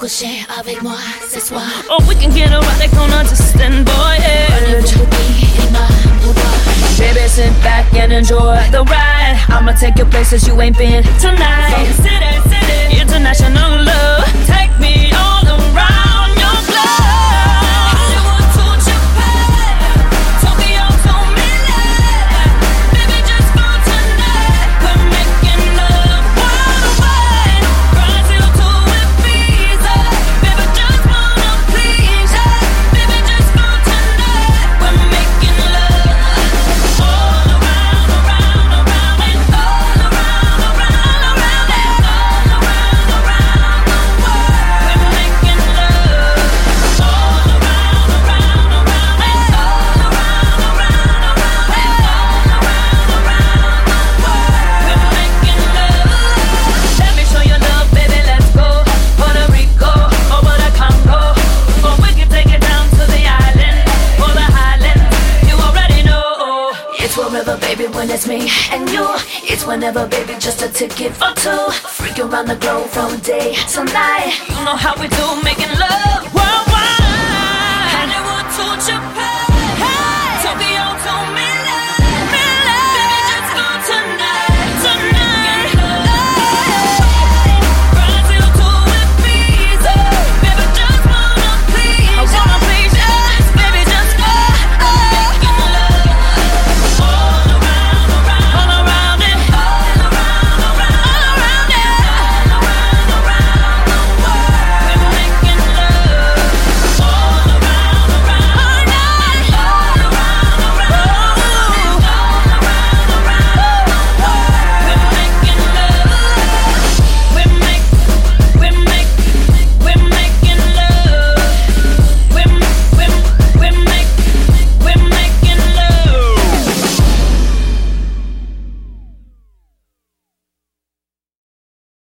coucher avec moi ce soir. Oh, we can get erotic on a distant voyage. Baby, sit back and enjoy the ride. I'ma take you places you ain't been tonight. From city, international love. Take me all around your globe. Hollywood to Japan, Tokyo to Milan. Baby, just for tonight, we're making love worldwide. Brazil to Ibiza, baby, just wanna please ya. Baby, just for tonight, we're making love all around, around, around, and all around, around, around, and all around, around the world. We're making love all around, around, around, and all around, around, around, and all around, around the world. We're making love. Let me show you love, baby. Let's go Puerto Rico over the Congo, or we can take it down to the island or the highlands. You already know. It's wherever, baby, when it's me and you. It's whenever, baby, just a ticket for two. Freaking around the globe from day to night. You know how we do, making love